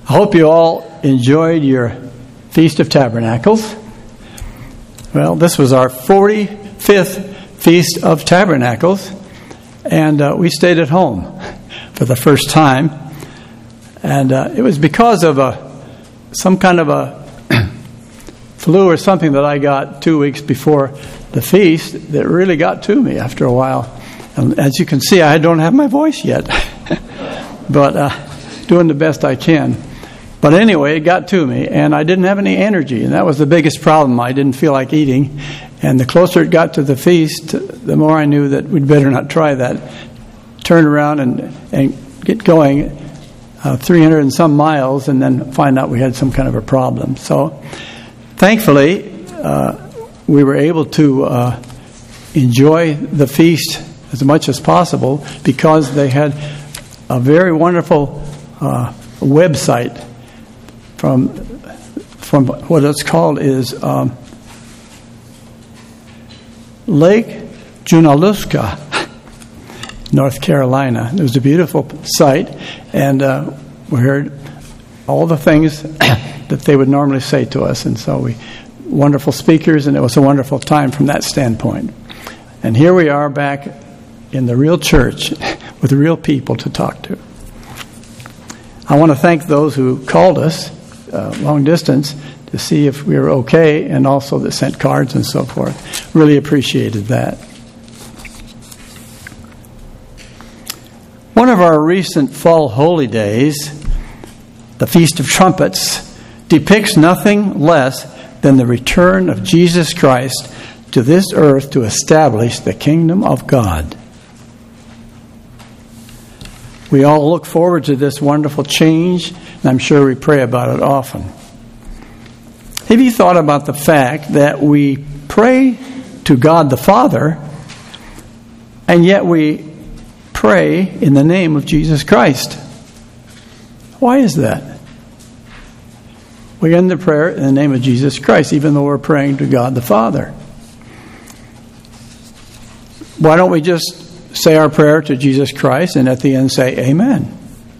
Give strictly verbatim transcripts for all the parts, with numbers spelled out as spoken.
I hope you all enjoyed your Feast of Tabernacles. Well, this was our forty-fifth Feast of Tabernacles, and uh, we stayed at home for the first time. And uh, it was because of a some kind of a flu or something that I got two weeks before the feast that really got to me after a while. And as you can see, I don't have my voice yet, but uh, doing the best I can. But anyway, it got to me, and I didn't have any energy, and that was the biggest problem. I didn't feel like eating, and the closer it got to the feast, the more I knew that we'd better not try that. Turn around and, and get going uh, three hundred and some miles, and then find out we had some kind of a problem. So, thankfully, uh, we were able to uh, enjoy the feast as much as possible because they had a very wonderful uh, website from from what it's called is um, Lake Junaluska, North Carolina. It was a beautiful site, and uh, we heard all the things that they would normally say to us, and so we wonderful speakers, and it was a wonderful time from that standpoint. And here we are back in the real church with real people to talk to. I want to thank those who called us uh, long distance to see if we were okay, and also that sent cards and so forth. Really appreciated that. One of our recent fall holy days, the Feast of Trumpets, depicts nothing less than the return of Jesus Christ to this earth to establish the kingdom of God. We all look forward to this wonderful change, and I'm sure we pray about it often. Have you thought about the fact that we pray to God the Father, and yet we pray in the name of Jesus Christ? Why is that? We end the prayer in the name of Jesus Christ, even though we're praying to God the Father. Why don't we just say our prayer to Jesus Christ and at the end say amen?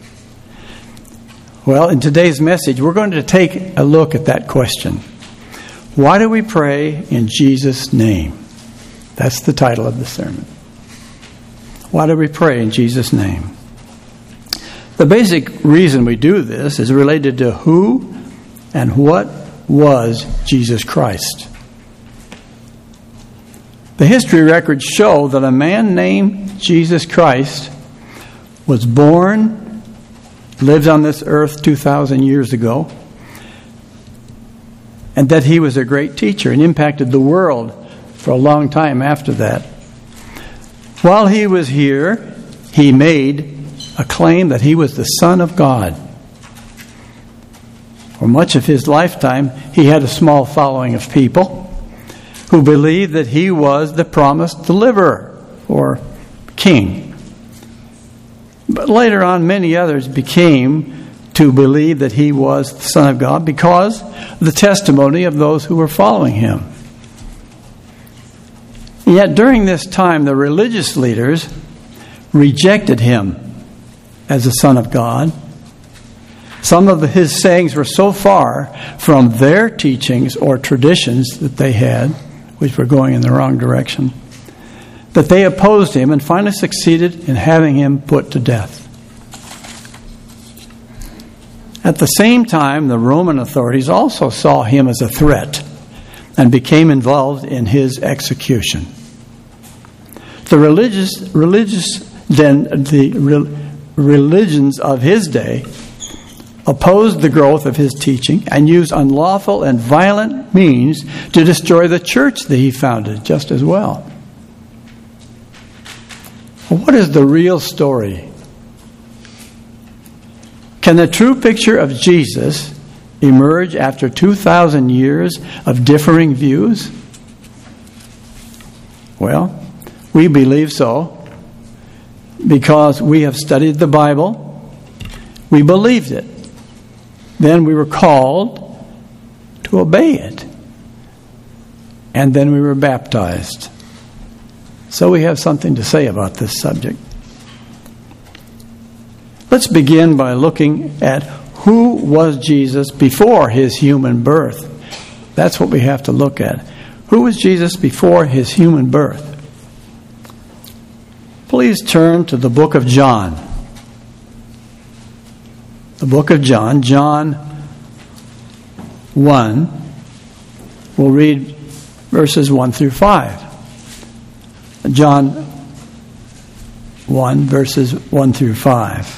Well, in today's message, we're going to take a look at that question. Why do we pray in Jesus' name? That's the title of the sermon. Why do we pray in Jesus' name? The basic reason we do this is related to who and what was Jesus Christ. The history records show that a man named Jesus Christ was born, lived on this earth two thousand years ago, and that he was a great teacher and impacted the world for a long time after that. While he was here, he made a claim that he was the Son of God. For much of his lifetime, he had a small following of people who believed that he was the promised deliverer or king. But later on, many others became to believe that he was the Son of God because of the testimony of those who were following him. Yet during this time, the religious leaders rejected him as the Son of God. Some of his sayings were so far from their teachings or traditions that they had, which were going in the wrong direction, that they opposed him and finally succeeded in having him put to death. At the same time, the Roman authorities also saw him as a threat and became involved in his execution. The religious, religious then the re, religions of his day opposed the growth of his teaching and used unlawful and violent means to destroy the church that he founded just as well. Well, what is the real story? Can the true picture of Jesus emerge after two thousand years of differing views? Well, we believe so because we have studied the Bible. We believed it. Then we were called to obey it. And then we were baptized. So we have something to say about this subject. Let's begin by looking at who was Jesus before his human birth? That's what we have to look at. Who was Jesus before his human birth? Please turn to the book of John. The book of John, John one. We'll read verses one through five. John one, verses one through five.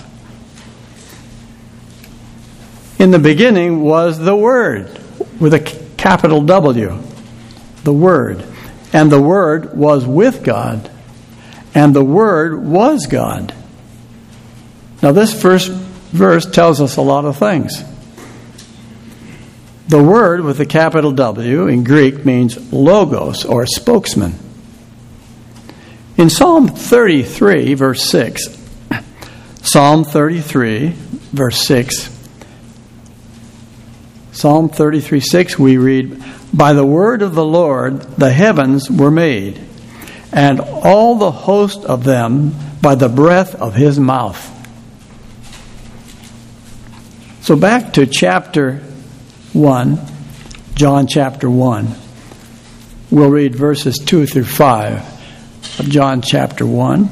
In the beginning was the Word, with a capital W, the Word. And the Word was with God, and the Word was God. Now this first verse tells us a lot of things. The word with the capital W in Greek means logos, or spokesman. In Psalm thirty-three, verse six, Psalm thirty-three, verse six, Psalm thirty-three, six, we read, "By the word of the Lord the heavens were made, and all the host of them by the breath of his mouth." So back to chapter one, John chapter one. We'll read verses two through five of John chapter one.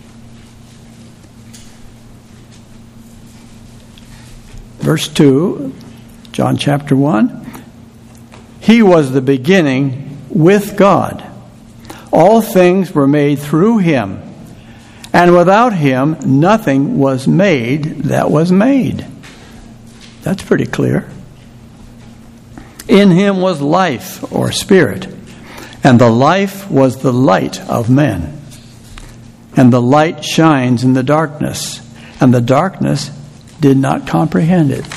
Verse two, John chapter one. He was the beginning with God. All things were made through him, and without him nothing was made that was made. That's pretty clear. In him was life, or spirit, and the life was the light of men. And the light shines in the darkness, and the darkness did not comprehend it.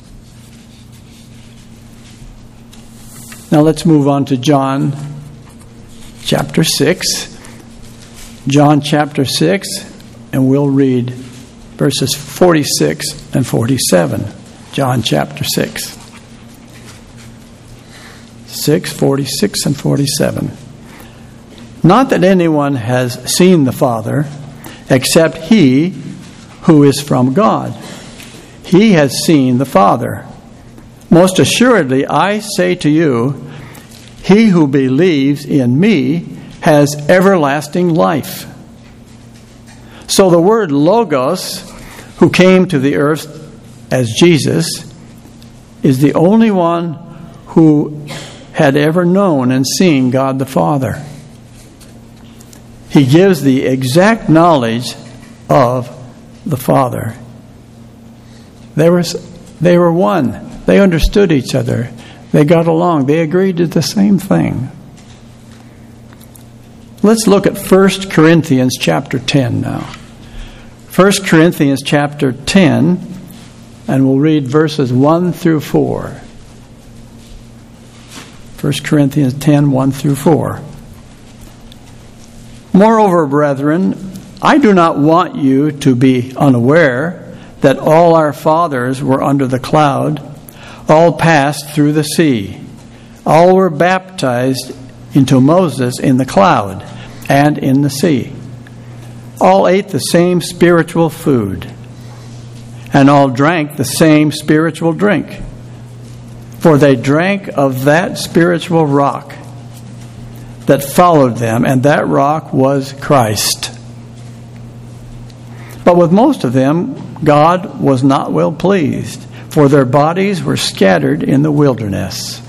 Now let's move on to John chapter six. John chapter six, and we'll read verses forty-six and forty-seven. John chapter six. six, forty-six and forty-seven. Not that anyone has seen the Father, except he who is from God. He has seen the Father. Most assuredly, I say to you, he who believes in me has everlasting life. So the word Logos, who came to the earth as Jesus, is the only one who had ever known and seen God the Father. He gives the exact knowledge of the Father. They were, they were one. They understood each other. They got along. They agreed to the same thing. Let's look at First Corinthians chapter ten now. First Corinthians chapter ten, and we'll read verses one through four. First Corinthians ten, one through four. Moreover, brethren, I do not want you to be unaware that all our fathers were under the cloud, all passed through the sea, all were baptized into Moses in the cloud and in the sea. All ate the same spiritual food, and all drank the same spiritual drink. For they drank of that spiritual rock that followed them, and that rock was Christ. But with most of them, God was not well pleased, for their bodies were scattered in the wilderness.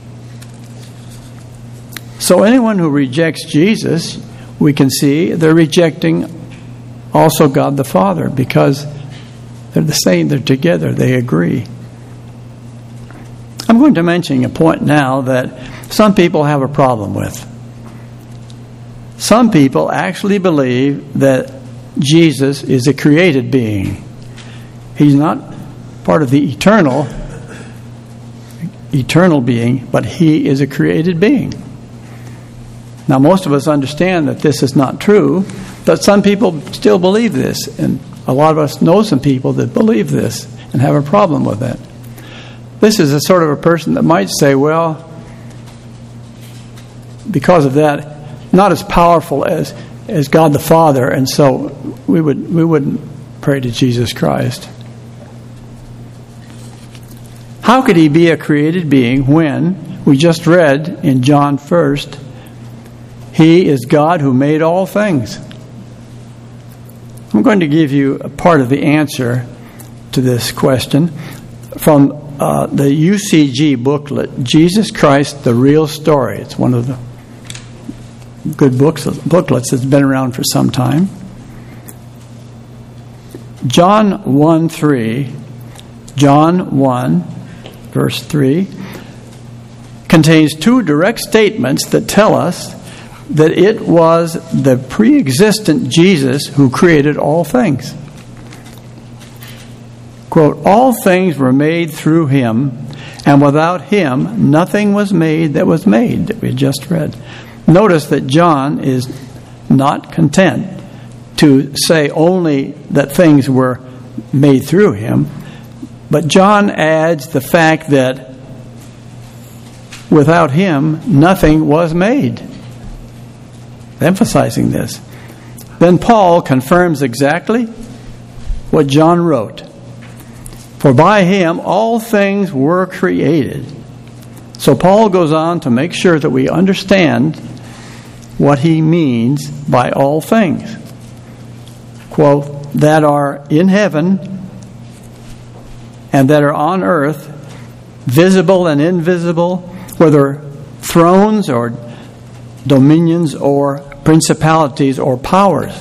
So anyone who rejects Jesus, we can see they're rejecting also God the Father, because they're the same, they're together, they agree. I'm going to mention a point now that some people have a problem with. Some people actually believe that Jesus is a created being. He's not part of the eternal, eternal being, but he is a created being. Now, most of us understand that this is not true, but some people still believe this, and a lot of us know some people that believe this and have a problem with it. This is a sort of a person that might say, well, because of that, not as powerful as, as God the Father, and so we would we wouldn't pray to Jesus Christ. How could he be a created being when we just read in John first, he is God who made all things? I'm going to give you a part of the answer to this question from uh, the U C G booklet, Jesus Christ, the Real Story. It's one of the good books, booklets that's been around for some time. John one three, John one, verse three, contains two direct statements that tell us that it was the pre-existent Jesus who created all things. Quote, all things were made through him, and without him nothing was made that was made, that we just read. Notice that John is not content to say only that things were made through him, but John adds the fact that without him nothing was made, emphasizing this. Then Paul confirms exactly what John wrote. For by him all things were created. So Paul goes on to make sure that we understand what he means by all things. Quote, that are in heaven and that are on earth, visible and invisible, whether thrones or dominions or principalities or powers.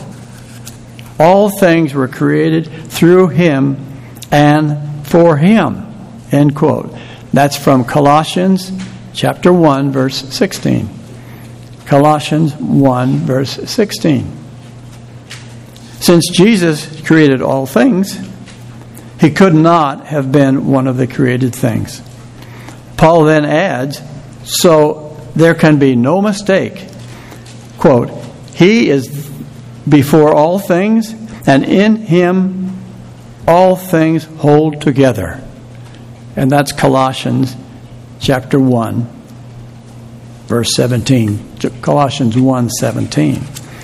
All things were created through him and for him. End quote. That's from Colossians chapter one, verse sixteen. Colossians one, verse sixteen. Since Jesus created all things, he could not have been one of the created things. Paul then adds, so there can be no mistake. Quote, he is before all things, and in him all things hold together. And that's Colossians chapter one, verse seventeen. Colossians one, seventeen.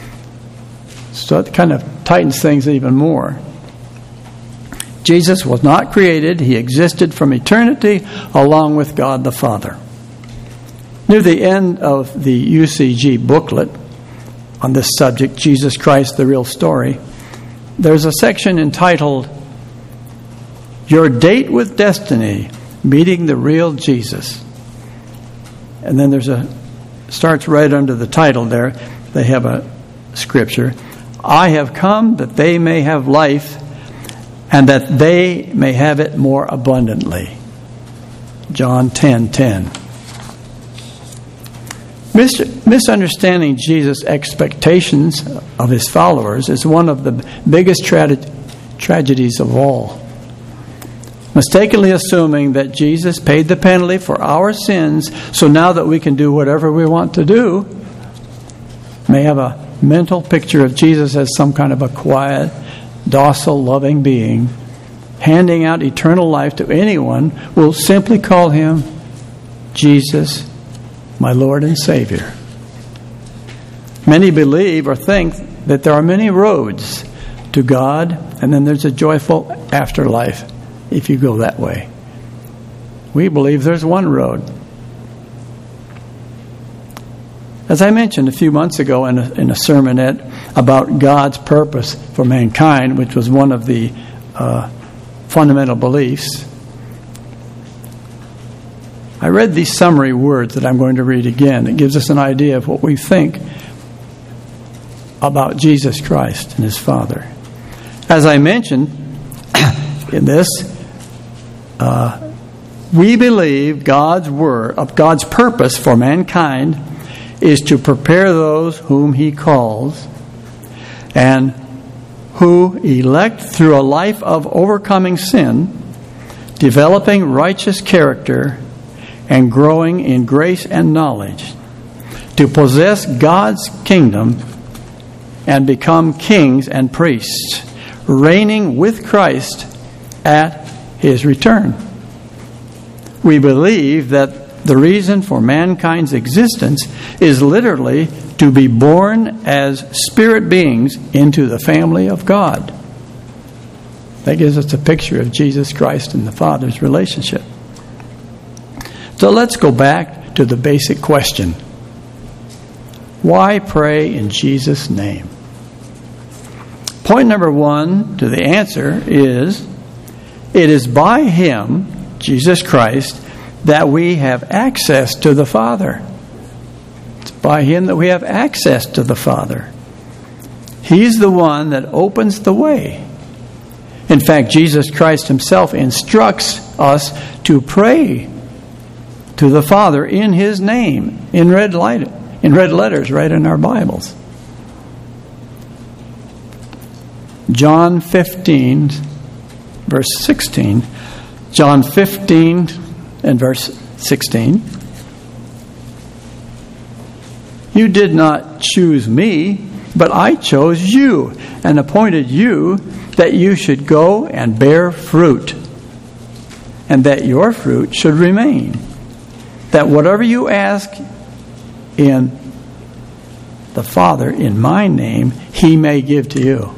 So it kind of tightens things even more. Jesus was not created. He existed from eternity along with God the Father. Near the end of the U C G booklet on this subject, Jesus Christ, the Real Story, there's a section entitled, Your Date with Destiny, Meeting the Real Jesus. And then there's a, starts right under the title there, they have a scripture, I have come that they may have life and that they may have it more abundantly. John ten ten. Mis- misunderstanding Jesus' expectations of his followers is one of the biggest tra- tragedies of all. Mistakenly assuming that Jesus paid the penalty for our sins, so now that we can do whatever we want to do, may have a mental picture of Jesus as some kind of a quiet, docile, loving being, handing out eternal life to anyone who will simply call him Jesus, my Lord and Savior. Many believe or think that there are many roads to God, and then there's a joyful afterlife if you go that way. We believe there's one road. As I mentioned a few months ago in a, in a sermonette about God's purpose for mankind, which was one of the uh, fundamental beliefs, I read these summary words that I'm going to read again. It gives us an idea of what we think about Jesus Christ and his Father. As I mentioned in this, uh, we believe God's word, of God's purpose for mankind is to prepare those whom he calls and who elect through a life of overcoming sin, developing righteous character, and growing in grace and knowledge, to possess God's kingdom and become kings and priests, reigning with Christ at his return. We believe that the reason for mankind's existence is literally to be born as spirit beings into the family of God. That gives us a picture of Jesus Christ and the Father's relationship. So let's go back to the basic question. Why pray in Jesus' name? Point number one to the answer is, it is by Him, Jesus Christ, that we have access to the Father. It's by Him that we have access to the Father. He's the one that opens the way. In fact, Jesus Christ Himself instructs us to pray to the Father in His name, in red light, in red letters, right in our Bibles. John fifteen, verse sixteen. John fifteen and verse sixteen. You did not choose me, but I chose you and appointed you that you should go and bear fruit, and that your fruit should remain, that whatever you ask in the Father in my name, He may give to you.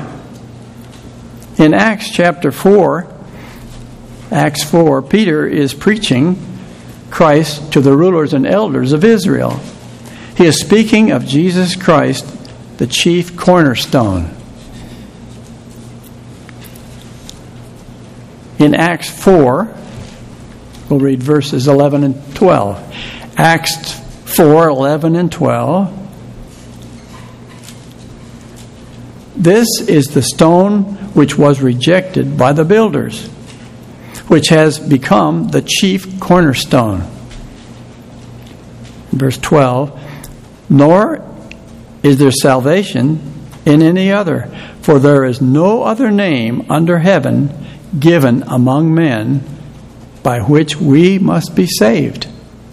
In Acts chapter four, Acts four, Peter is preaching Christ to the rulers and elders of Israel. He is speaking of Jesus Christ, the chief cornerstone. In Acts four, we'll read verses eleven and twelve. Acts four, eleven and twelve. This is the stone which was rejected by the builders, which has become the chief cornerstone. Verse twelve, nor is there salvation in any other, for there is no other name under heaven given among men by which we must be saved.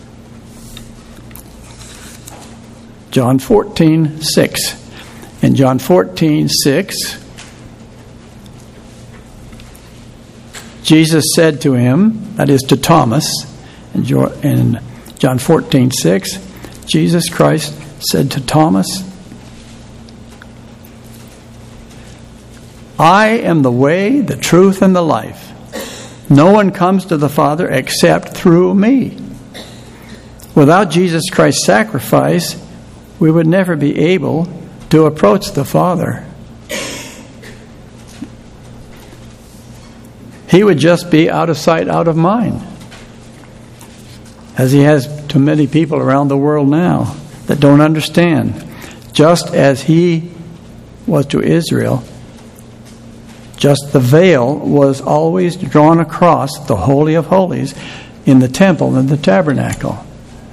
John fourteen, six. In John fourteen, six, Jesus said to him, that is to Thomas, in John fourteen, six, Jesus Christ said to Thomas, I am the way, the truth, and the life. No one comes to the Father except through me. Without Jesus Christ's sacrifice, we would never be able to approach the Father. He would just be out of sight, out of mind, as He has to many people around the world now that don't understand. Just as He was to Israel, just the veil was always drawn across the Holy of Holies in the temple and the tabernacle.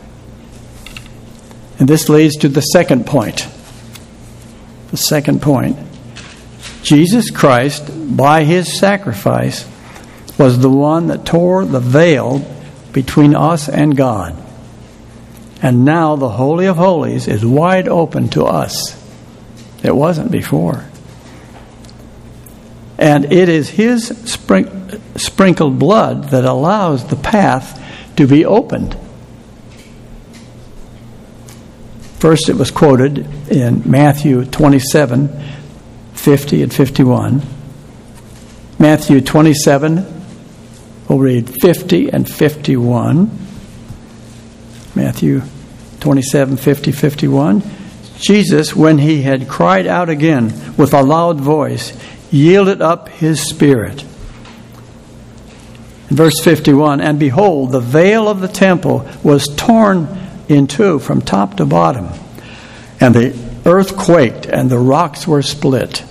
And this leads to the second point. The second point. Jesus Christ, by His sacrifice, was the one that tore the veil between us and God. And now the Holy of Holies is wide open to us. It wasn't before. And it is His sprink- sprinkled blood that allows the path to be opened. First, it was quoted in Matthew twenty-seven, fifty and fifty-one. Matthew twenty-seven, we'll read fifty and fifty-one. Matthew twenty-seven, fifty, fifty-one. Jesus, when He had cried out again with a loud voice, yielded up His spirit. In verse fifty-one, and behold, the veil of the temple was torn in two from top to bottom, and the earth quaked and the rocks were split.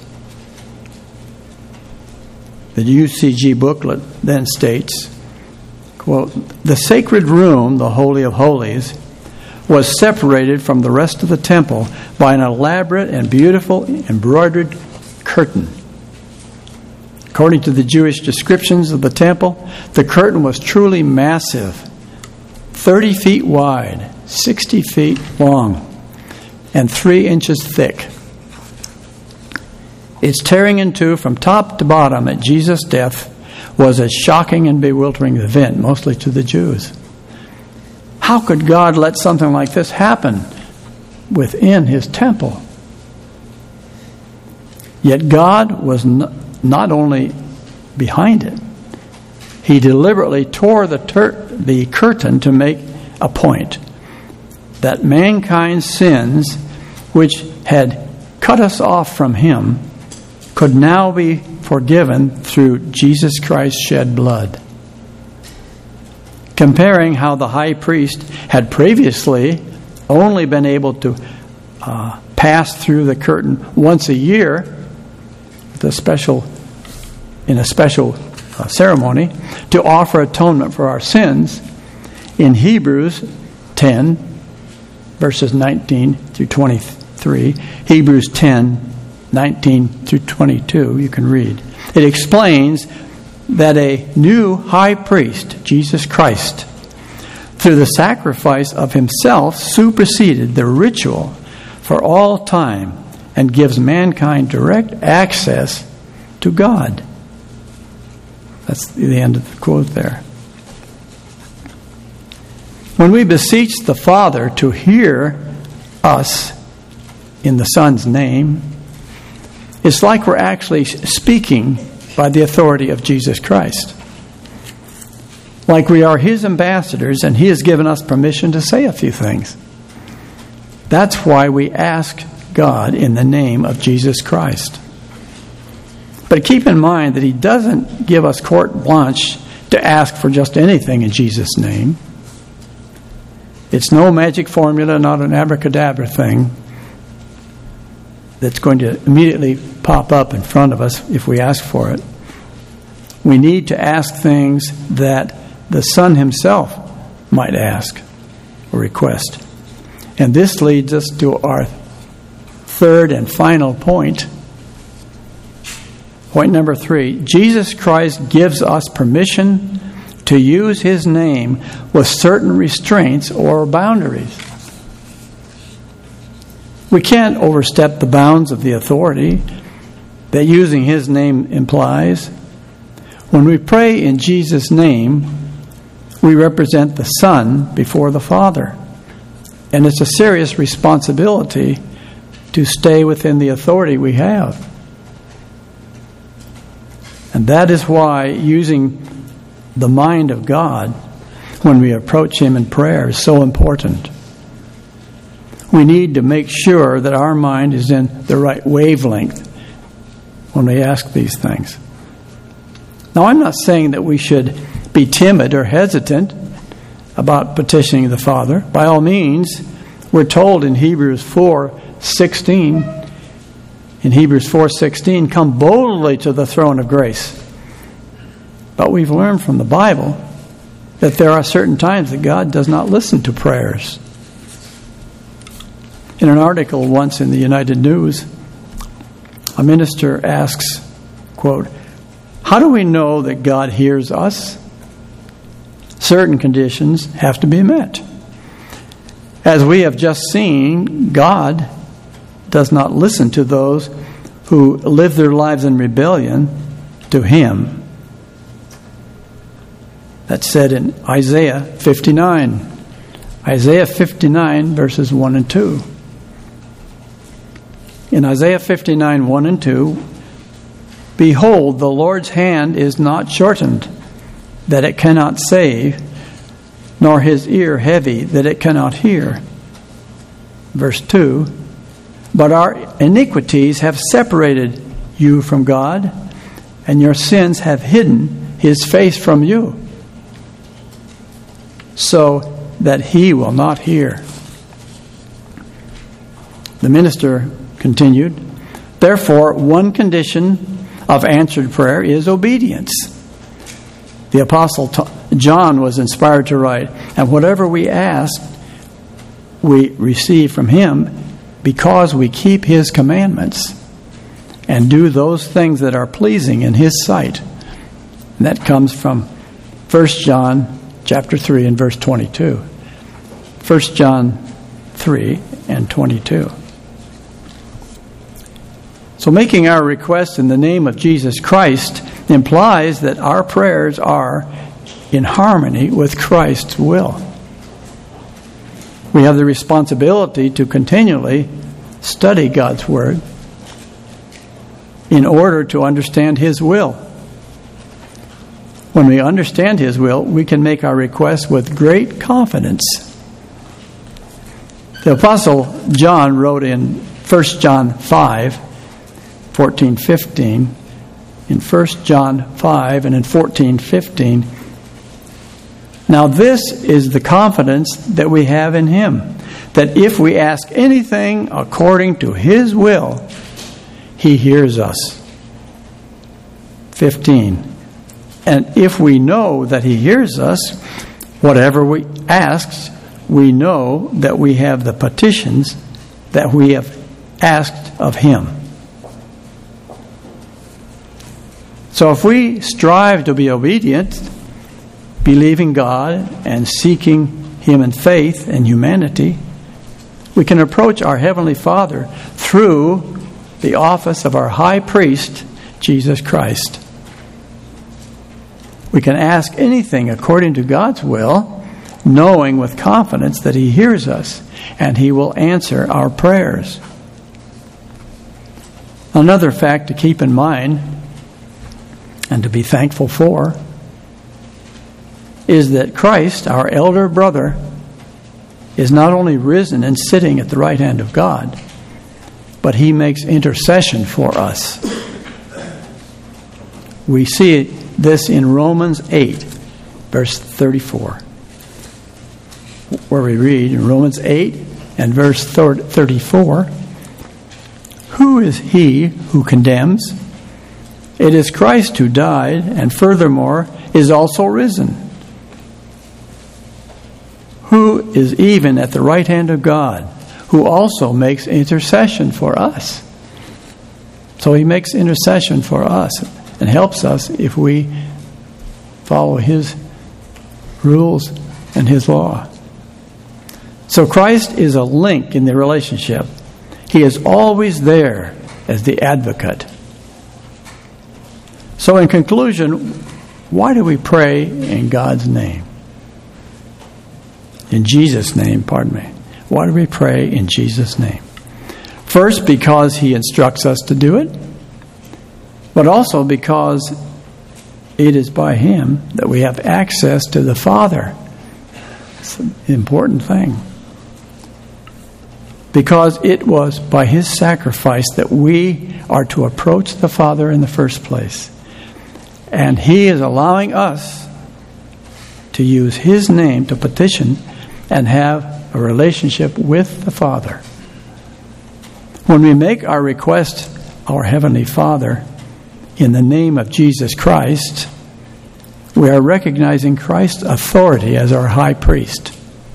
The U C G booklet then states, quote, the sacred room, the Holy of Holies, was separated from the rest of the temple by an elaborate and beautiful embroidered curtain. According to the Jewish descriptions of the temple, the curtain was truly massive, thirty feet wide, sixty feet long, and three inches thick. Its tearing in two from top to bottom at Jesus' death was a shocking and bewildering event, mostly to the Jews. How could God let something like this happen within His temple? Yet God was not only behind it, he deliberately tore the, tur- the curtain to make a point that mankind's sins, which had cut us off from him, could now be forgiven through Jesus Christ's shed blood. Comparing how the high priest had previously only been able to uh, pass through the curtain once a year, the special in a special uh, ceremony, to offer atonement for our sins, in Hebrews ten, verses nineteen through twenty-three, Hebrews ten, nineteen through twenty-two, you can read. It explains that a new high priest, Jesus Christ, through the sacrifice of himself, superseded the ritual for all time and gives mankind direct access to God. That's the end of the quote there. When we beseech the Father to hear us in the Son's name, it's like we're actually speaking by the authority of Jesus Christ. Like we are his ambassadors and he has given us permission to say a few things. That's why we ask God in the name of Jesus Christ. But keep in mind that he doesn't give us carte blanche to ask for just anything in Jesus' name. It's no magic formula, not an abracadabra thing that's going to immediately pop up in front of us if we ask for it. We need to ask things that the Son himself might ask or request. And this leads us to our third and final point. Point number three. Jesus Christ gives us permission to use his name with certain restraints or boundaries. We can't overstep the bounds of the authority that using his name implies. When we pray in Jesus' name, we represent the Son before the Father. And it's a serious responsibility to stay within the authority we have. And that is why using the mind of God when we approach him in prayer is so important. We need to make sure that our mind is in the right wavelength when we ask these things. Now, I'm not saying that we should be timid or hesitant about petitioning the Father. By all means, we're told in Hebrews four sixteen, in Hebrews four sixteen, come boldly to the throne of grace. But we've learned from the Bible that there are certain times that God does not listen to prayers. In an article once in the United News, a minister asks, quote, "How do we know that God hears us? Certain conditions have to be met. As we have just seen, God does not listen to those who live their lives in rebellion to him." That's said in Isaiah fifty-nine. Isaiah fifty-nine, verses one and two. In Isaiah fifty-nine, one and two, "Behold, the Lord's hand is not shortened, that it cannot save, nor his ear heavy, that it cannot hear." Verse two, "But our iniquities have separated you from God, and your sins have hidden his face from you, so that he will not hear." The minister continued, "Therefore, one condition of answered prayer is obedience." The Apostle John was inspired to write, "And whatever we ask, we receive from him, because we keep his commandments and do those things that are pleasing in his sight." And that comes from First John chapter three and verse twenty-two. First John three and twenty-two. So making our request in the name of Jesus Christ implies that our prayers are in harmony with Christ's will. We have the responsibility to continually study God's Word in order to understand his will. When we understand His will, we can make our requests with great confidence. The Apostle John wrote in First John five, fourteen, fifteen, in First John five and in fourteen, fifteen, "Now this is the confidence that we have in Him, that if we ask anything according to His will, He hears us." fifteen, "And if we know that He hears us, whatever we ask, we know that we have the petitions that we have asked of Him." So if we strive to be obedient, believing God and seeking Him in faith and humanity, we can approach our Heavenly Father through the office of our High Priest, Jesus Christ. We can ask anything according to God's will, knowing with confidence that He hears us and He will answer our prayers. Another fact to keep in mind and to be thankful for is that Christ, our elder brother, is not only risen and sitting at the right hand of God, but He makes intercession for us. We see this in Romans eight, verse thirty-four, where we read in Romans eight and verse thirty-four, "Who is he who condemns? It is Christ who died, and furthermore is also risen, who is even at the right hand of God, who also makes intercession for us." So He makes intercession for us and helps us if we follow His rules and His law. So Christ is a link in the relationship. He is always there as the advocate. So in conclusion, why do we pray in God's name? In Jesus' name, pardon me. Why do we pray in Jesus' name? First, because He instructs us to do it, but also because it is by Him that we have access to the Father. It's an important thing. Because it was by His sacrifice that we are to approach the Father in the first place. And He is allowing us to use His name to petition and have a relationship with the Father. When we make our request, our Heavenly Father, in the name of Jesus Christ, we are recognizing Christ's authority as our high priest.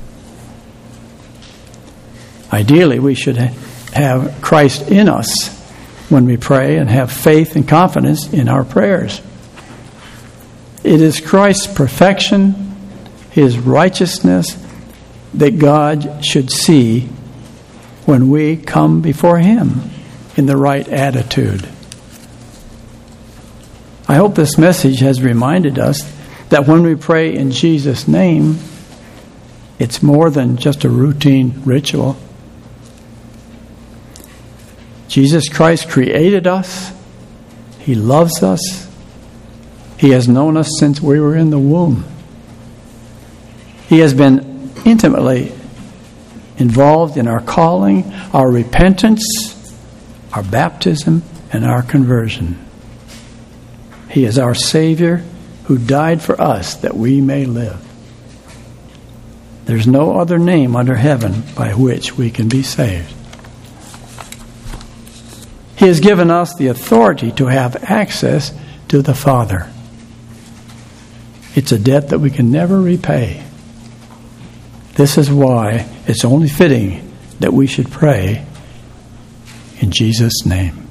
Ideally, we should have Christ in us when we pray and have faith and confidence in our prayers. It is Christ's perfection, His righteousness, that God should see when we come before Him in the right attitude. I hope this message has reminded us that when we pray in Jesus' name, it's more than just a routine ritual. Jesus Christ created us. He loves us. He has known us since we were in the womb. He has been intimately involved in our calling, our repentance, our baptism, and our conversion. He is our Savior who died for us that we may live. There's no other name under heaven by which we can be saved. He has given us the authority to have access to the Father. It's a debt that we can never repay. This is why it's only fitting that we should pray in Jesus' name.